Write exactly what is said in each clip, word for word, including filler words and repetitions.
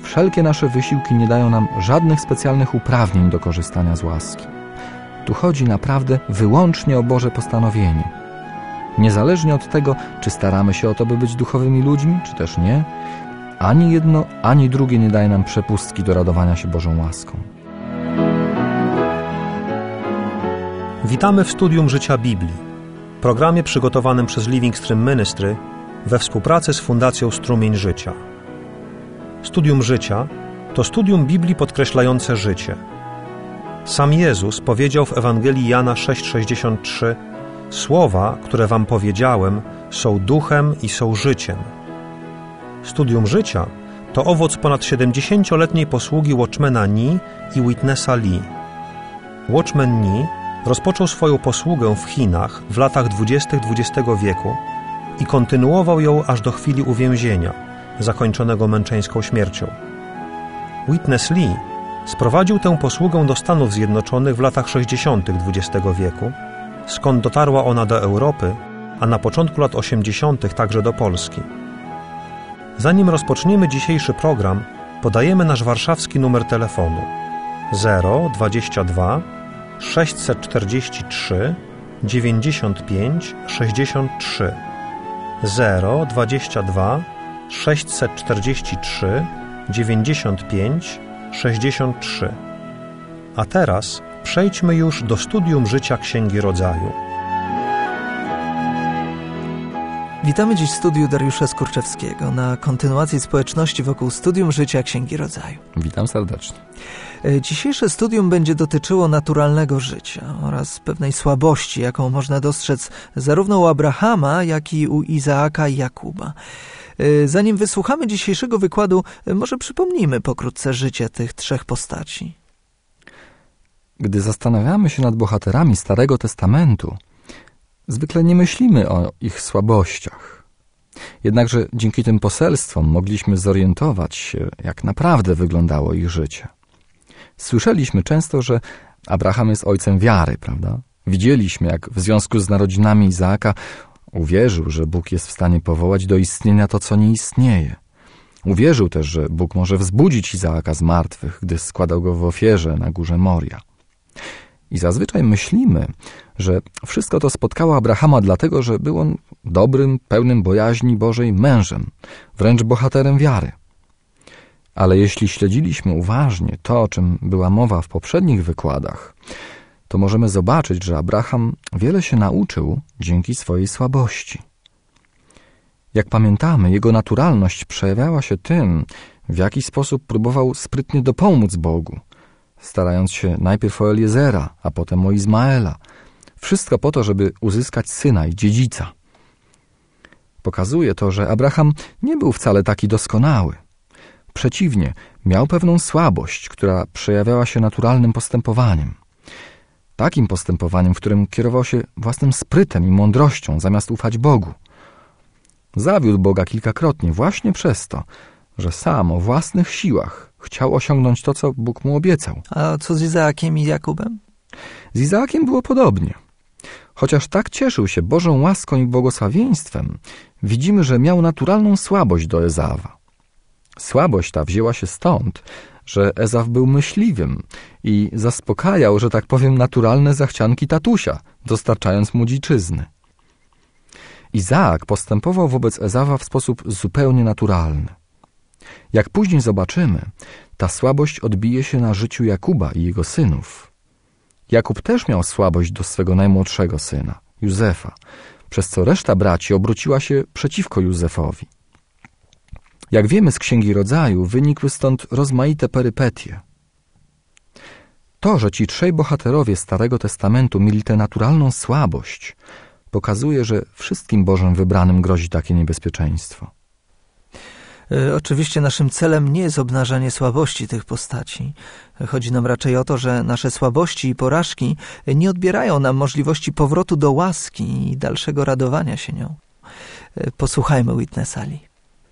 wszelkie nasze wysiłki nie dają nam żadnych specjalnych uprawnień do korzystania z łaski. Tu chodzi naprawdę wyłącznie o Boże postanowienie. Niezależnie od tego, czy staramy się o to, by być duchowymi ludźmi, czy też nie, ani jedno, ani drugie nie daje nam przepustki do radowania się Bożą łaską. Witamy w Studium Życia Biblii, programie przygotowanym przez Living Stream Ministry we współpracy z Fundacją Strumień Życia. Studium Życia to studium Biblii podkreślające życie. Sam Jezus powiedział w Ewangelii Jana sześć sześćdziesiąt trzy: Słowa, które wam powiedziałem, są duchem i są życiem. Studium Życia to owoc ponad siedemdziesięcioletniej posługi Watchmana Nee i Witnessa Lee. Watchman Nee rozpoczął swoją posługę w Chinach w latach dwudziestych dwudziestego wieku i kontynuował ją aż do chwili uwięzienia, zakończonego męczeńską śmiercią. Witness Lee sprowadził tę posługę do Stanów Zjednoczonych w latach sześćdziesiątych dwudziestego wieku, skąd dotarła ona do Europy, a na początku lat osiemdziesiątych także do Polski. Zanim rozpoczniemy dzisiejszy program, podajemy nasz warszawski numer telefonu zero dwadzieścia dwa sześćset czterdzieści trzy dziewięćdziesiąt pięć sześćdziesiąt trzy zero dwadzieścia dwa sześćset czterdzieści trzy dziewięćdziesiąt pięć sześćdziesiąt trzy. A teraz przejdźmy już do studium życia Księgi Rodzaju. Witamy dziś w studiu Dariusza Skurczewskiego na kontynuacji społeczności wokół studium życia Księgi Rodzaju. Witam serdecznie. Dzisiejsze studium będzie dotyczyło naturalnego życia oraz pewnej słabości, jaką można dostrzec zarówno u Abrahama, jak i u Izaaka i Jakuba. Zanim wysłuchamy dzisiejszego wykładu, może przypomnijmy pokrótce życie tych trzech postaci. Gdy zastanawiamy się nad bohaterami Starego Testamentu, zwykle nie myślimy o ich słabościach. Jednakże dzięki tym poselstwom mogliśmy zorientować się, jak naprawdę wyglądało ich życie. Słyszeliśmy często, że Abraham jest ojcem wiary, prawda? Widzieliśmy, jak w związku z narodzinami Izaaka uwierzył, że Bóg jest w stanie powołać do istnienia to, co nie istnieje. Uwierzył też, że Bóg może wzbudzić Izaaka z martwych, gdy składał go w ofierze na górze Moria. I zazwyczaj myślimy, że wszystko to spotkało Abrahama dlatego, że był on dobrym, pełnym bojaźni Bożej mężem, wręcz bohaterem wiary. Ale jeśli śledziliśmy uważnie to, o czym była mowa w poprzednich wykładach, to możemy zobaczyć, że Abraham wiele się nauczył dzięki swojej słabości. Jak pamiętamy, jego naturalność przejawiała się tym, w jaki sposób próbował sprytnie dopomóc Bogu, starając się najpierw o Eliezera, a potem o Izmaela. Wszystko po to, żeby uzyskać syna i dziedzica. Pokazuje to, że Abraham nie był wcale taki doskonały. Przeciwnie, miał pewną słabość, która przejawiała się naturalnym postępowaniem. Takim postępowaniem, w którym kierował się własnym sprytem i mądrością, zamiast ufać Bogu. Zawiódł Boga kilkakrotnie właśnie przez to, że sam o własnych siłach chciał osiągnąć to, co Bóg mu obiecał. A co z Izaakiem i Jakubem? Z Izaakiem było podobnie. Chociaż tak cieszył się Bożą łaską i błogosławieństwem, widzimy, że miał naturalną słabość do Ezawa. Słabość ta wzięła się stąd, że Ezaw był myśliwym i zaspokajał, że tak powiem, naturalne zachcianki tatusia, dostarczając mu dziczyzny. Izaak postępował wobec Ezawa w sposób zupełnie naturalny. Jak później zobaczymy, ta słabość odbije się na życiu Jakuba i jego synów. Jakub też miał słabość do swego najmłodszego syna, Józefa, przez co reszta braci obróciła się przeciwko Józefowi. Jak wiemy z Księgi Rodzaju, wynikły stąd rozmaite perypetie. To, że ci trzej bohaterowie Starego Testamentu mieli tę naturalną słabość, pokazuje, że wszystkim Bożym wybranym grozi takie niebezpieczeństwo. Oczywiście naszym celem nie jest obnażanie słabości tych postaci. Chodzi nam raczej o to, że nasze słabości i porażki nie odbierają nam możliwości powrotu do łaski i dalszego radowania się nią. Posłuchajmy Witnessa Lee.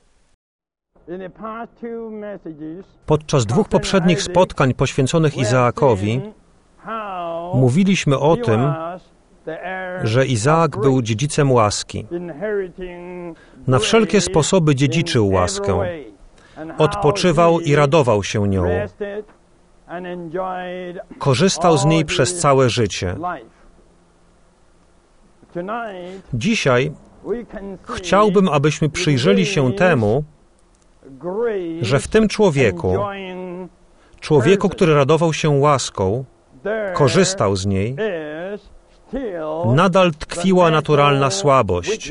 Podczas dwóch poprzednich spotkań poświęconych Izaakowi mówiliśmy o tym, że Izaak był dziedzicem łaski. Na wszelkie sposoby dziedziczył łaskę. odpoczywał i radował się nią. Korzystał z niej przez całe życie. Dzisiaj chciałbym, abyśmy przyjrzeli się temu, że w tym człowieku, człowieku, który radował się łaską, korzystał z niej, nadal tkwiła naturalna słabość.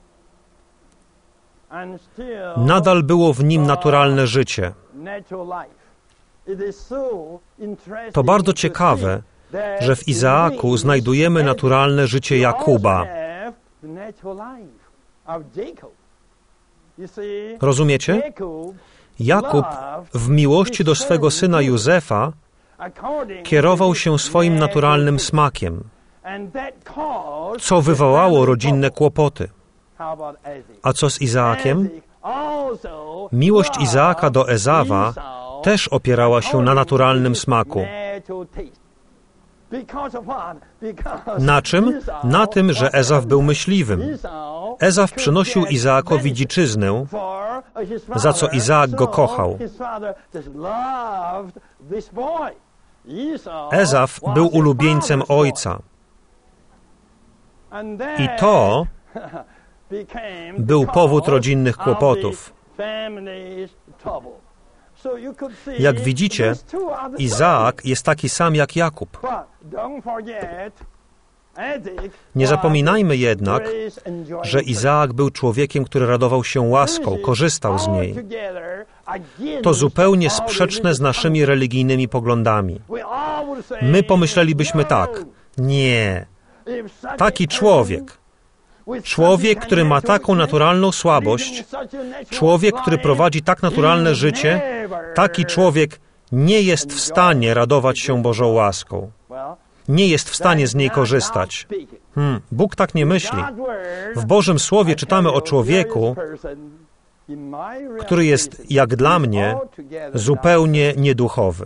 Nadal było w nim naturalne życie. To bardzo ciekawe, że w Izaaku znajdujemy naturalne życie Jakuba. Rozumiecie? Jakub w miłości do swego syna Józefa kierował się swoim naturalnym smakiem, co wywołało rodzinne kłopoty. A co z Izaakiem? Miłość Izaaka do Ezawa też opierała się na naturalnym smaku. Na czym? Na tym, że Ezaw był myśliwym. Ezaw przynosił Izaakowi dziczyznę, za co Izaak go kochał. Ezaw był ulubieńcem ojca. I to był powód rodzinnych kłopotów. Jak widzicie, Izaak jest taki sam jak Jakub. Nie zapominajmy jednak, że Izaak był człowiekiem, który radował się łaską, korzystał z niej. To zupełnie sprzeczne z naszymi religijnymi poglądami. My pomyślelibyśmy tak: nie, taki człowiek, człowiek, który ma taką naturalną słabość, człowiek, który prowadzi tak naturalne życie, taki człowiek nie jest w stanie radować się Bożą łaską. Nie jest w stanie z niej korzystać. Hmm, Bóg tak nie myśli. W Bożym Słowie czytamy o człowieku, który jest, jak dla mnie, zupełnie nieduchowy.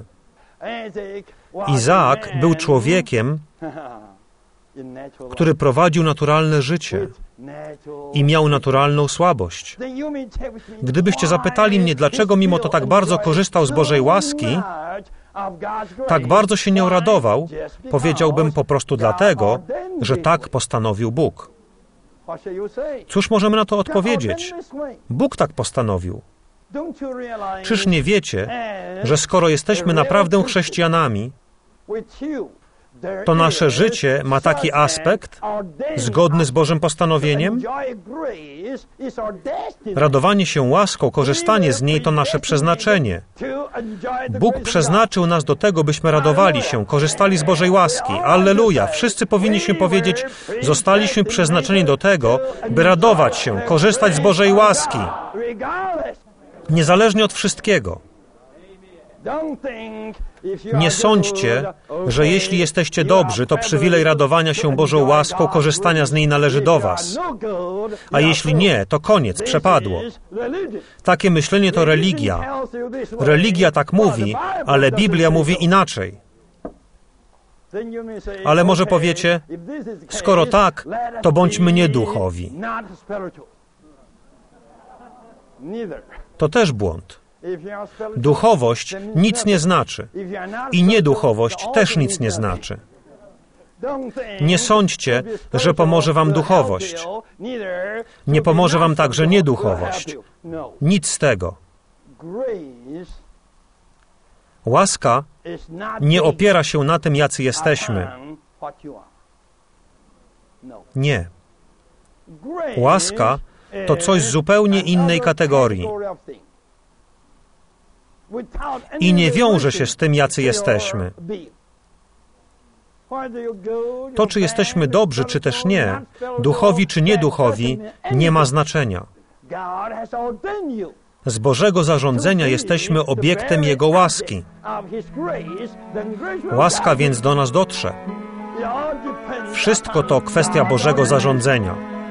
Izaak był człowiekiem, który prowadził naturalne życie i miał naturalną słabość. Gdybyście zapytali mnie, dlaczego mimo to tak bardzo korzystał z Bożej łaski, tak bardzo się nią radował, powiedziałbym po prostu dlatego, że tak postanowił Bóg. Cóż możemy na to odpowiedzieć? Bóg tak postanowił. Czyż nie wiecie, że skoro jesteśmy naprawdę chrześcijanami, to nasze życie ma taki aspekt zgodny z Bożym postanowieniem? Radowanie się łaską, korzystanie z niej to nasze przeznaczenie. Bóg przeznaczył nas do tego, byśmy radowali się, korzystali z Bożej łaski. Alleluja! Wszyscy powinniśmy powiedzieć, zostaliśmy przeznaczeni do tego, by radować się, korzystać z Bożej łaski. Niezależnie od wszystkiego. Nie sądźcie, że jeśli jesteście dobrzy, to przywilej radowania się Bożą łaską, korzystania z niej należy do was. A jeśli nie, to koniec, przepadło. Takie myślenie to religia. Religia tak mówi, ale Biblia mówi inaczej. Ale może powiecie, skoro tak, to bądźmy nieduchowi. To też błąd. Duchowość nic nie znaczy i nieduchowość też nic nie znaczy. Nie sądźcie, że pomoże wam duchowość. Nie pomoże wam także nieduchowość. Nic z tego. Łaska nie opiera się na tym, jacy jesteśmy. Nie. Łaska to coś z zupełnie innej kategorii. I nie wiąże się z tym, jacy jesteśmy. To, czy jesteśmy dobrzy, czy też nie, duchowi czy nieduchowi, nie ma znaczenia. Z Bożego zarządzenia jesteśmy obiektem Jego łaski. Łaska więc do nas dotrze. Wszystko to kwestia Bożego zarządzenia.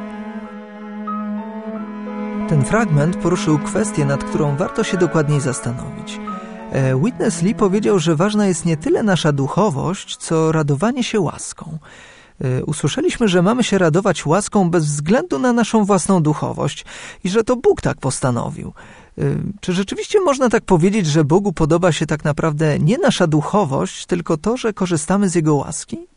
Ten fragment poruszył kwestię, nad którą warto się dokładniej zastanowić. Witness Lee powiedział, że ważna jest nie tyle nasza duchowość, co radowanie się łaską. Usłyszeliśmy, że mamy się radować łaską bez względu na naszą własną duchowość i że to Bóg tak postanowił. Czy rzeczywiście można tak powiedzieć, że Bogu podoba się tak naprawdę nie nasza duchowość, tylko to, że korzystamy z Jego łaski?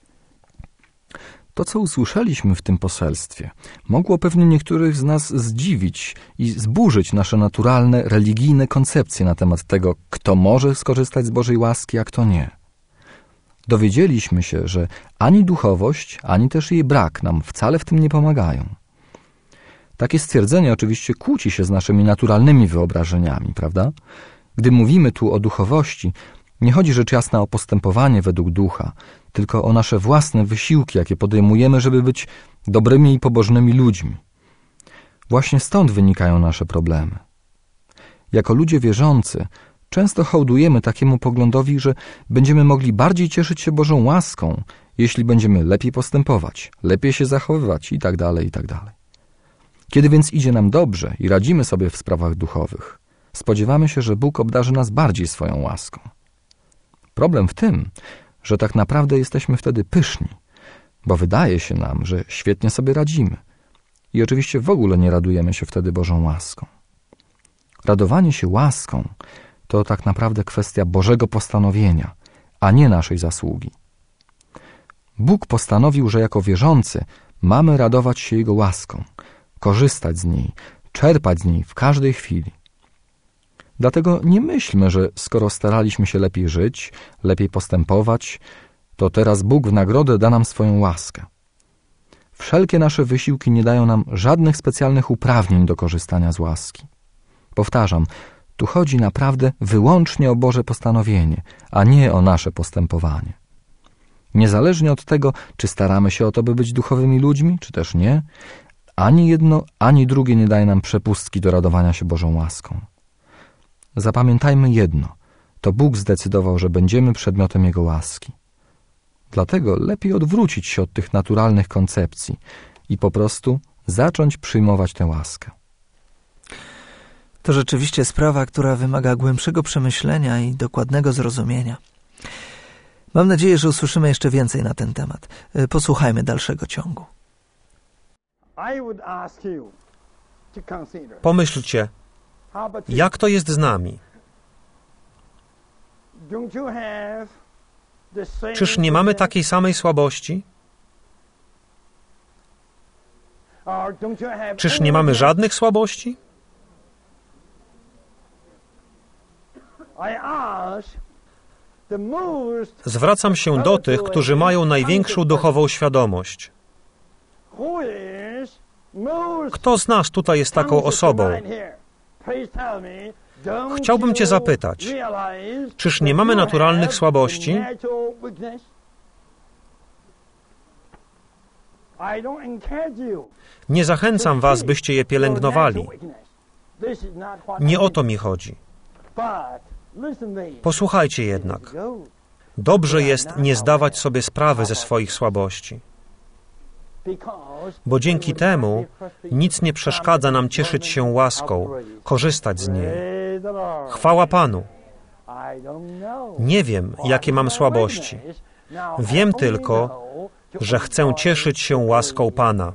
To, co usłyszeliśmy w tym poselstwie, mogło pewnie niektórych z nas zdziwić i zburzyć nasze naturalne, religijne koncepcje na temat tego, kto może skorzystać z Bożej łaski, a kto nie. Dowiedzieliśmy się, że ani duchowość, ani też jej brak nam wcale w tym nie pomagają. Takie stwierdzenie oczywiście kłóci się z naszymi naturalnymi wyobrażeniami, prawda? Gdy mówimy tu o duchowości, nie chodzi rzecz jasna o postępowanie według ducha, tylko o nasze własne wysiłki, jakie podejmujemy, żeby być dobrymi i pobożnymi ludźmi. Właśnie stąd wynikają nasze problemy. Jako ludzie wierzący często hołdujemy takiemu poglądowi, że będziemy mogli bardziej cieszyć się Bożą łaską, jeśli będziemy lepiej postępować, lepiej się zachowywać itd., itd. Kiedy więc idzie nam dobrze i radzimy sobie w sprawach duchowych, spodziewamy się, że Bóg obdarzy nas bardziej swoją łaską. Problem w tym, że tak naprawdę jesteśmy wtedy pyszni, bo wydaje się nam, że świetnie sobie radzimy i oczywiście w ogóle nie radujemy się wtedy Bożą łaską. Radowanie się łaską to tak naprawdę kwestia Bożego postanowienia, a nie naszej zasługi. Bóg postanowił, że jako wierzący mamy radować się Jego łaską, korzystać z niej, czerpać z niej w każdej chwili. Dlatego nie myślmy, że skoro staraliśmy się lepiej żyć, lepiej postępować, to teraz Bóg w nagrodę da nam swoją łaskę. Wszelkie nasze wysiłki nie dają nam żadnych specjalnych uprawnień do korzystania z łaski. Powtarzam, tu chodzi naprawdę wyłącznie o Boże postanowienie, a nie o nasze postępowanie. Niezależnie od tego, czy staramy się o to, by być duchowymi ludźmi, czy też nie, ani jedno, ani drugie nie daje nam przepustki do radowania się Bożą łaską. Zapamiętajmy jedno, to Bóg zdecydował, że będziemy przedmiotem Jego łaski. Dlatego lepiej odwrócić się od tych naturalnych koncepcji i po prostu zacząć przyjmować tę łaskę. To rzeczywiście sprawa, która wymaga głębszego przemyślenia i dokładnego zrozumienia. Mam nadzieję, że usłyszymy jeszcze więcej na ten temat. Posłuchajmy dalszego ciągu. Pomyślcie, jak to jest z nami? Czyż nie mamy takiej samej słabości? Czyż nie mamy żadnych słabości? Zwracam się do tych, którzy mają największą duchową świadomość. Kto z nas tutaj jest taką osobą? Chciałbym Cię zapytać, czyż nie mamy naturalnych słabości? Nie zachęcam Was, byście je pielęgnowali. Nie o to mi chodzi. Posłuchajcie jednak. Dobrze jest nie zdawać sobie sprawy ze swoich słabości, bo dzięki temu nic nie przeszkadza nam cieszyć się łaską, korzystać z niej. Chwała Panu. Nie wiem, jakie mam słabości. Wiem tylko, że chcę cieszyć się łaską Pana.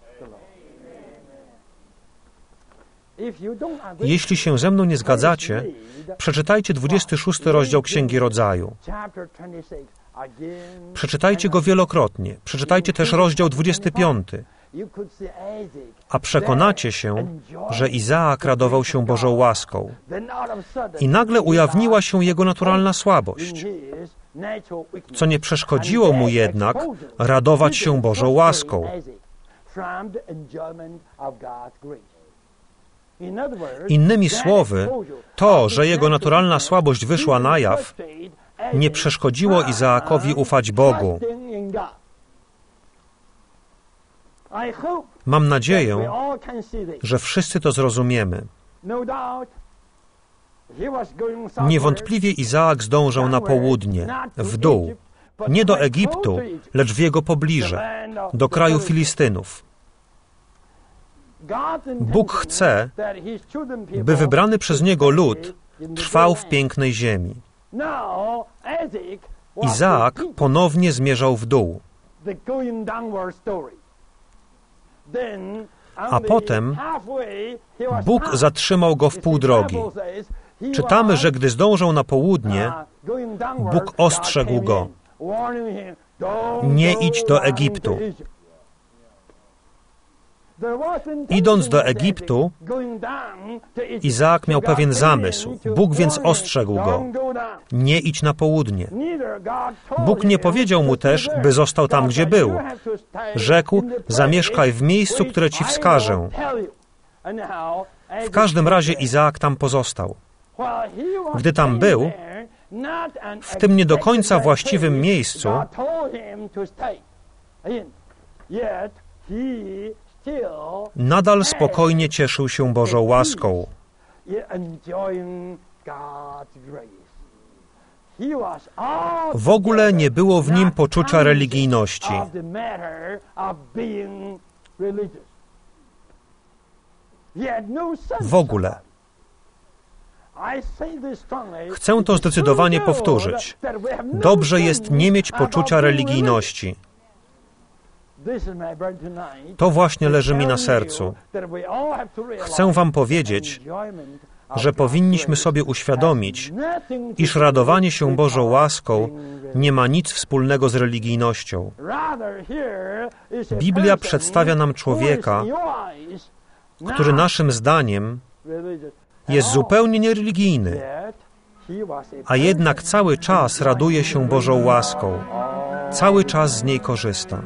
Jeśli się ze mną nie zgadzacie, przeczytajcie dwudziesty szósty rozdział Księgi Rodzaju. Przeczytajcie go wielokrotnie. Przeczytajcie też rozdział dwudziesty piąty. A przekonacie się, że Izaak radował się Bożą łaską. I nagle ujawniła się jego naturalna słabość, co nie przeszkodziło mu jednak radować się Bożą łaską. Innymi słowy, to, że jego naturalna słabość wyszła na jaw, nie przeszkodziło Izaakowi ufać Bogu. Mam nadzieję, że wszyscy to zrozumiemy. Niewątpliwie Izaak zdążał na południe, w dół, nie do Egiptu, lecz w jego pobliże, do kraju Filistynów. Bóg chce, by wybrany przez Niego lud trwał w pięknej ziemi. Izaak ponownie zmierzał w dół. A potem Bóg zatrzymał go w pół drogi. Czytamy, że gdy zdążył na południe, Bóg ostrzegł go: nie idź do Egiptu. Idąc do Egiptu, Izaak miał pewien zamysł. Bóg więc ostrzegł go: nie idź na południe. Bóg nie powiedział mu też, by został tam, gdzie był. Rzekł: zamieszkaj w miejscu, które ci wskażę. W każdym razie Izaak tam pozostał. Gdy tam był, w tym nie do końca właściwym miejscu, nadal spokojnie cieszył się Bożą łaską. W ogóle nie było w nim poczucia religijności. W ogóle. Chcę to zdecydowanie powtórzyć. Dobrze jest nie mieć poczucia religijności. To właśnie leży mi na sercu. Chcę wam powiedzieć, że powinniśmy sobie uświadomić, iż radowanie się Bożą łaską nie ma nic wspólnego z religijnością. Biblia przedstawia nam człowieka, który naszym zdaniem jest zupełnie niereligijny, a jednak cały czas raduje się Bożą łaską. Cały czas z niej korzysta.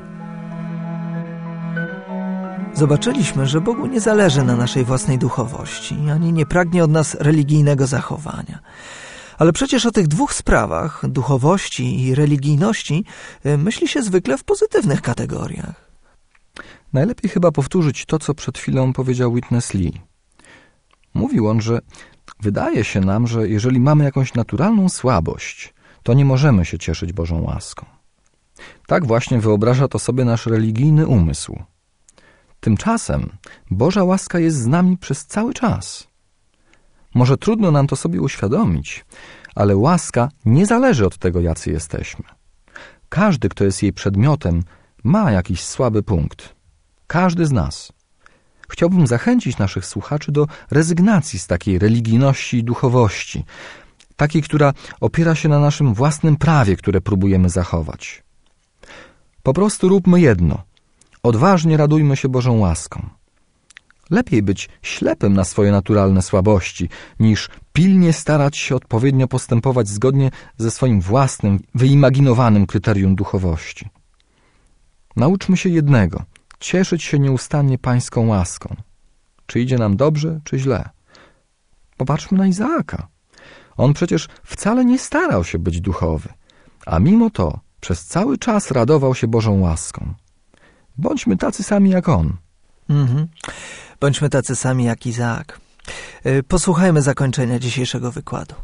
Zobaczyliśmy, że Bogu nie zależy na naszej własnej duchowości, ani nie pragnie od nas religijnego zachowania. Ale przecież o tych dwóch sprawach, duchowości i religijności, myśli się zwykle w pozytywnych kategoriach. Najlepiej chyba powtórzyć to, co przed chwilą powiedział Witness Lee. Mówił on, że wydaje się nam, że jeżeli mamy jakąś naturalną słabość, to nie możemy się cieszyć Bożą łaską. Tak właśnie wyobraża to sobie nasz religijny umysł. Tymczasem Boża łaska jest z nami przez cały czas. Może trudno nam to sobie uświadomić, ale łaska nie zależy od tego, jacy jesteśmy. Każdy, kto jest jej przedmiotem, ma jakiś słaby punkt. Każdy z nas. Chciałbym zachęcić naszych słuchaczy do rezygnacji z takiej religijności i duchowości, takiej, która opiera się na naszym własnym prawie, które próbujemy zachować. Po prostu róbmy jedno. Odważnie radujmy się Bożą łaską. Lepiej być ślepym na swoje naturalne słabości, niż pilnie starać się odpowiednio postępować zgodnie ze swoim własnym, wyimaginowanym kryterium duchowości. Nauczmy się jednego – cieszyć się nieustannie Pańską łaską. Czy idzie nam dobrze, czy źle. Popatrzmy na Izaaka. On przecież wcale nie starał się być duchowy, a mimo to przez cały czas radował się Bożą łaską. Bądźmy tacy sami jak on. Mhm. Bądźmy tacy sami jak Izaak. Posłuchajmy zakończenia dzisiejszego wykładu.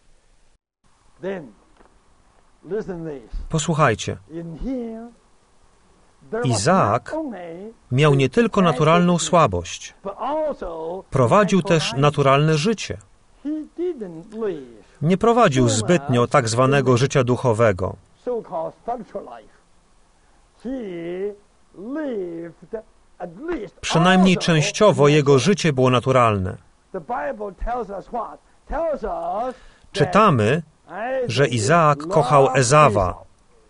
Posłuchajcie. Izaak miał nie tylko naturalną słabość, prowadził też naturalne życie. Nie prowadził zbytnio tak zwanego życia duchowego. Przynajmniej częściowo jego życie było naturalne. Czytamy, że Izaak kochał Ezawa.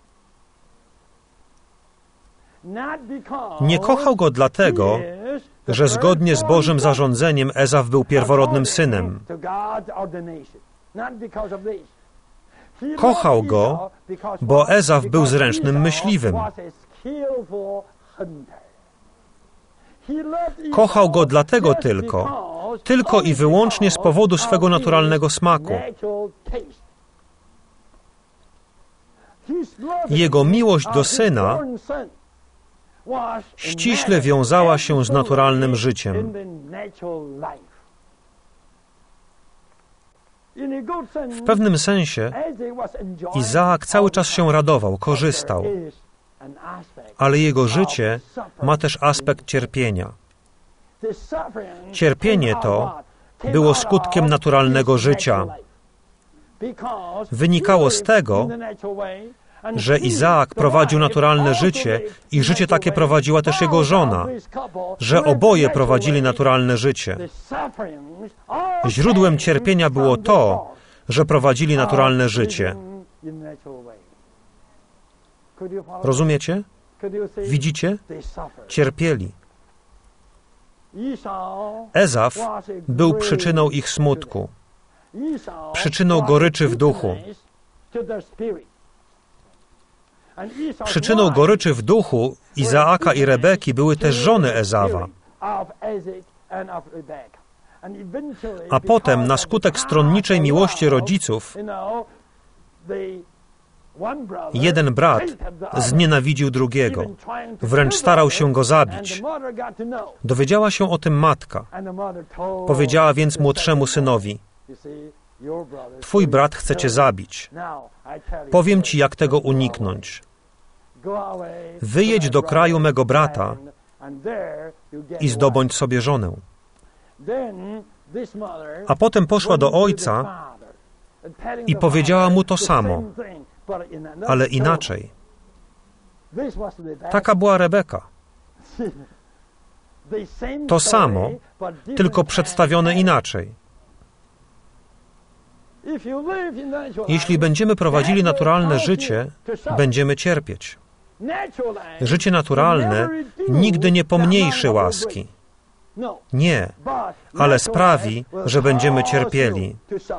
Nie kochał go dlatego, że zgodnie z Bożym zarządzeniem Ezaw był pierworodnym synem. Kochał go, bo Ezaw był zręcznym myśliwym. Kochał go dlatego tylko, tylko i wyłącznie z powodu swego naturalnego smaku. Jego miłość do syna ściśle wiązała się z naturalnym życiem. W pewnym sensie Izaak cały czas się radował, korzystał, ale jego życie ma też aspekt cierpienia. Cierpienie to było skutkiem naturalnego życia. Wynikało z tego, że Izaak prowadził naturalne życie i życie takie prowadziła też jego żona, że oboje prowadzili naturalne życie. Źródłem cierpienia było to, że prowadzili naturalne życie. Rozumiecie? Widzicie? Cierpieli. Ezaf był przyczyną ich smutku, przyczyną goryczy w duchu. Przyczyną goryczy w duchu Izaaka i Rebeki były też żony Ezawa. A potem, na skutek stronniczej miłości rodziców, jeden brat znienawidził drugiego, wręcz starał się go zabić. Dowiedziała się o tym matka. Powiedziała więc młodszemu synowi: twój brat chce cię zabić. Powiem ci, jak tego uniknąć. Wyjedź do kraju mego brata i zdobądź sobie żonę. A potem poszła do ojca i powiedziała mu to samo, ale inaczej. Taka była Rebeka. To samo, tylko przedstawione inaczej. Jeśli będziemy prowadzili naturalne życie, będziemy cierpieć. Życie naturalne nigdy nie pomniejszy łaski. Nie, ale sprawi, że będziemy cierpieli.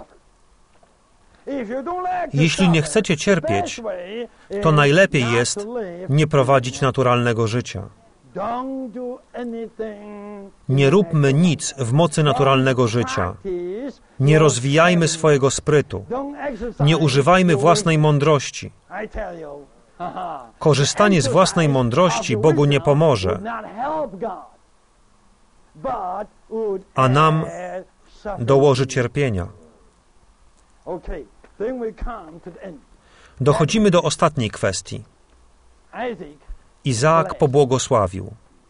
Jeśli nie chcecie cierpieć, to najlepiej jest nie prowadzić naturalnego życia. Nie róbmy nic w mocy naturalnego życia. Nie rozwijajmy swojego sprytu. Nie używajmy własnej mądrości. Korzystanie z własnej mądrości Bogu nie pomoże, a nam dołoży cierpienia. Dochodzimy do ostatniej kwestii. Izaak pobłogosławił.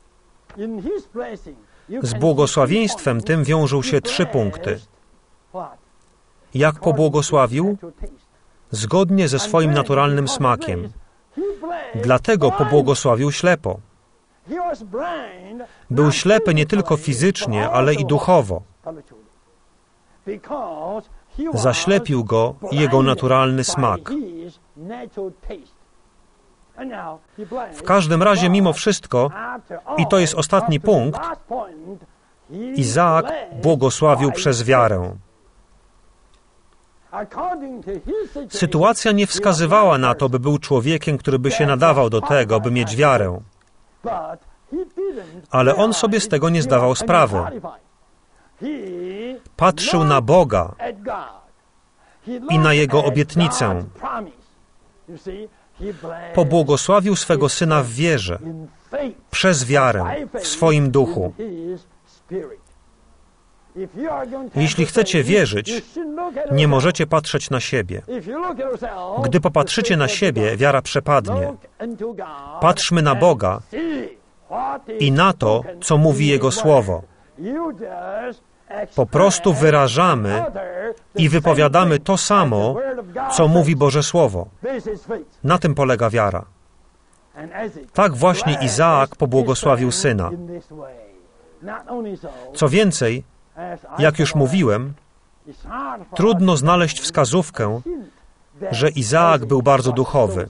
Z błogosławieństwem tym wiążą się trzy punkty. Jak pobłogosławił? Zgodnie ze swoim naturalnym smakiem. Dlatego pobłogosławił ślepo. Był ślepy nie tylko fizycznie, ale i duchowo. Zaślepił go jego naturalny smak. W każdym razie, mimo wszystko, i to jest ostatni punkt, Izaak błogosławił przez wiarę. Sytuacja nie wskazywała na to, by był człowiekiem, który by się nadawał do tego, by mieć wiarę. Ale on sobie z tego nie zdawał sprawy. Patrzył na Boga i na Jego obietnicę. Pobłogosławił swego syna w wierze, przez wiarę, w swoim duchu. Jeśli chcecie wierzyć, nie możecie patrzeć na siebie. Gdy popatrzycie na siebie, wiara przepadnie. Patrzmy na Boga i na to, co mówi Jego Słowo. Po prostu wyrażamy i wypowiadamy to samo, co mówi Boże Słowo. Na tym polega wiara. Tak właśnie Izaak pobłogosławił syna. Co więcej, jak już mówiłem, trudno znaleźć wskazówkę, że Izaak był bardzo duchowy.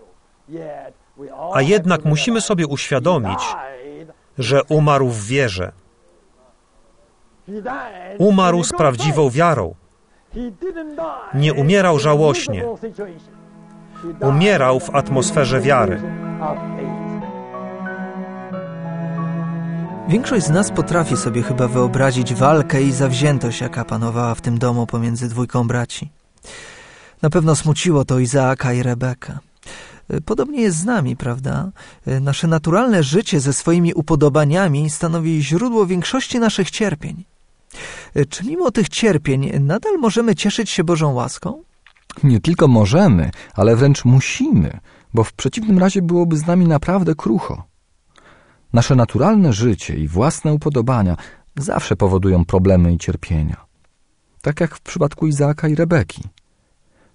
A jednak musimy sobie uświadomić, że umarł w wierze. Umarł z prawdziwą wiarą. Nie umierał żałośnie. Umierał w atmosferze wiary. Większość z nas potrafi sobie chyba wyobrazić walkę i zawziętość, jaka panowała w tym domu pomiędzy dwójką braci. Na pewno smuciło to Izaaka i Rebekę. Podobnie jest z nami, prawda? Nasze naturalne życie ze swoimi upodobaniami stanowi źródło większości naszych cierpień. Czy mimo tych cierpień nadal możemy cieszyć się Bożą łaską? Nie tylko możemy, ale wręcz musimy, bo w przeciwnym razie byłoby z nami naprawdę krucho. Nasze naturalne życie i własne upodobania zawsze powodują problemy i cierpienia. Tak jak w przypadku Izaaka i Rebeki.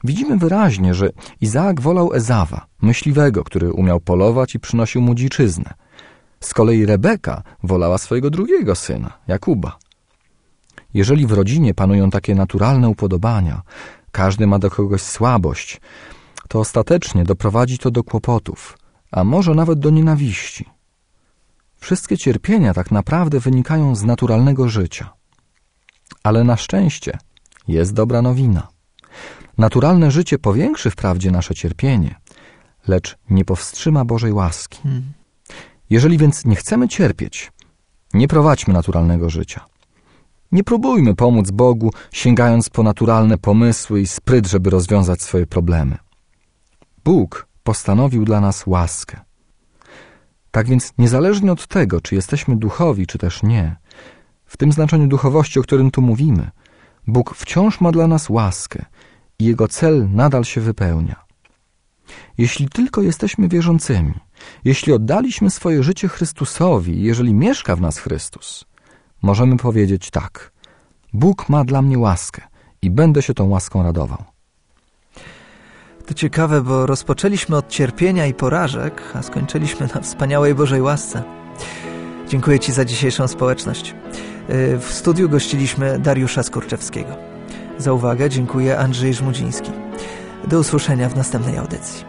Widzimy wyraźnie, że Izaak wolał Ezawa, myśliwego, który umiał polować i przynosił mu dziczyznę. Z kolei Rebeka wolała swojego drugiego syna, Jakuba. Jeżeli w rodzinie panują takie naturalne upodobania, każdy ma do kogoś słabość, to ostatecznie doprowadzi to do kłopotów, a może nawet do nienawiści. Wszystkie cierpienia tak naprawdę wynikają z naturalnego życia. Ale na szczęście jest dobra nowina. Naturalne życie powiększy wprawdzie nasze cierpienie, lecz nie powstrzyma Bożej łaski. Hmm. Jeżeli więc nie chcemy cierpieć, nie prowadźmy naturalnego życia. Nie próbujmy pomóc Bogu, sięgając po naturalne pomysły i spryt, żeby rozwiązać swoje problemy. Bóg postanowił dla nas łaskę. Tak więc niezależnie od tego, czy jesteśmy duchowi, czy też nie, w tym znaczeniu duchowości, o którym tu mówimy, Bóg wciąż ma dla nas łaskę i Jego cel nadal się wypełnia. Jeśli tylko jesteśmy wierzącymi, jeśli oddaliśmy swoje życie Chrystusowi i jeżeli mieszka w nas Chrystus, możemy powiedzieć tak: Bóg ma dla mnie łaskę i będę się tą łaską radował. To ciekawe, bo rozpoczęliśmy od cierpienia i porażek, a skończyliśmy na wspaniałej Bożej łasce. Dziękuję Ci za dzisiejszą społeczność. W studiu gościliśmy Dariusza Skurczewskiego. Za uwagę dziękuję Andrzej Żmudziński. Do usłyszenia w następnej audycji.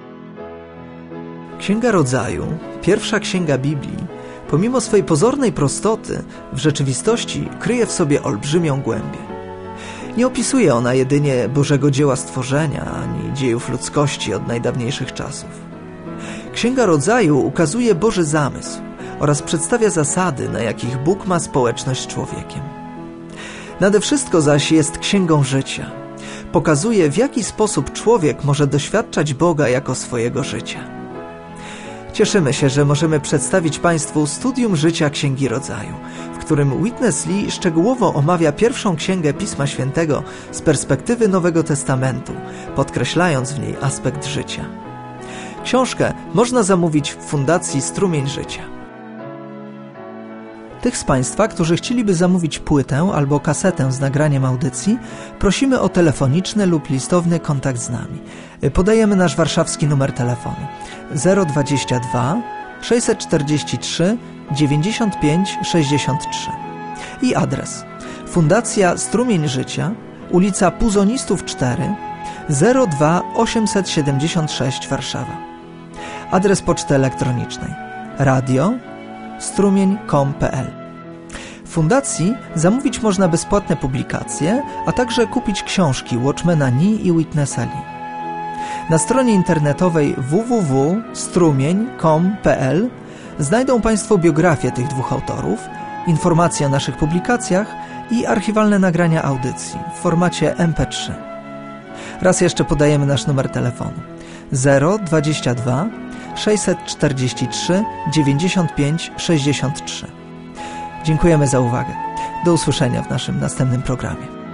Księga Rodzaju, pierwsza księga Biblii, pomimo swej pozornej prostoty, w rzeczywistości kryje w sobie olbrzymią głębię. Nie opisuje ona jedynie Bożego dzieła stworzenia, ani dziejów ludzkości od najdawniejszych czasów. Księga Rodzaju ukazuje Boży zamysł oraz przedstawia zasady, na jakich Bóg ma społeczność z człowiekiem. Nade wszystko zaś jest księgą życia. Pokazuje, w jaki sposób człowiek może doświadczać Boga jako swojego życia. Cieszymy się, że możemy przedstawić Państwu studium życia Księgi Rodzaju, w którym Witness Lee szczegółowo omawia pierwszą księgę Pisma Świętego z perspektywy Nowego Testamentu, podkreślając w niej aspekt życia. Książkę można zamówić w Fundacji Strumień Życia. Tych z Państwa, którzy chcieliby zamówić płytę albo kasetę z nagraniem audycji, prosimy o telefoniczny lub listowny kontakt z nami. Podajemy nasz warszawski numer telefonu zero dwadzieścia dwa sześćset czterdzieści trzy dziewięćdziesiąt pięć sześćdziesiąt trzy i adres Fundacja Strumień Życia, ulica Puzonistów cztery, zero dwa osiemset siedemdziesiąt sześć Warszawa. Adres poczty elektronicznej radio strumień kropka com kropka p l. W fundacji zamówić można bezpłatne publikacje, a także kupić książki Watchmana Nee i Witnessa Lee. Na stronie internetowej w w w kropka strumień kropka com kropka p l znajdą Państwo biografię tych dwóch autorów, informacje o naszych publikacjach i archiwalne nagrania audycji w formacie em pe trzy. Raz jeszcze podajemy nasz numer telefonu zero dwadzieścia dwa sześćset czterdzieści trzy dziewięćdziesiąt pięć sześćdziesiąt trzy. Dziękujemy za uwagę. Do usłyszenia w naszym następnym programie.